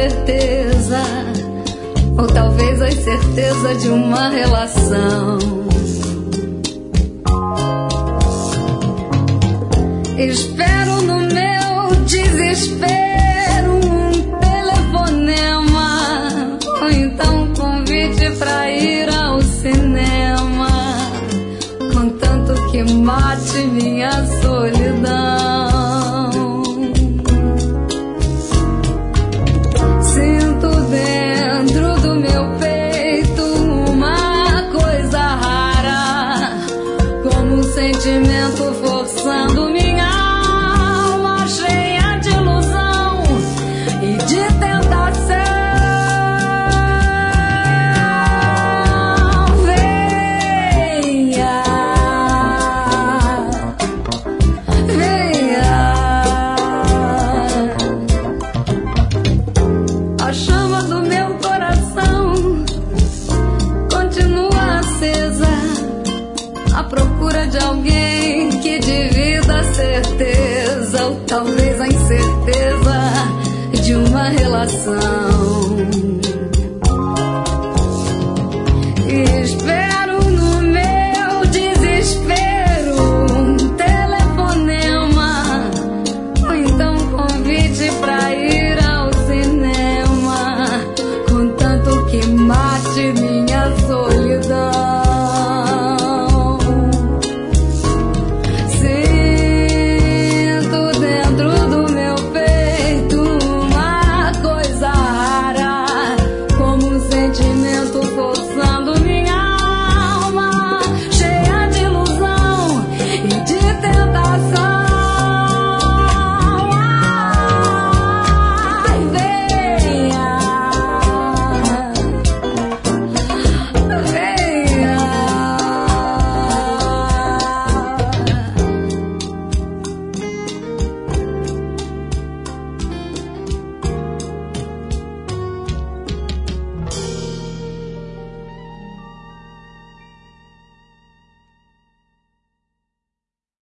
certeza, ou talvez a incerteza de uma relação. Espero no meu desespero um telefonema, ou então um convite pra ir ao cinema, contanto que mate minha solidão. Sinto dentro do meu peito uma coisa rara, como um sentimento forçando minha alma, cheia de ilusão e de tentação. Venha, venha. A chama do meu coração continua acesa, à procura de alguém que divida a certeza, ou talvez a incerteza de uma relação.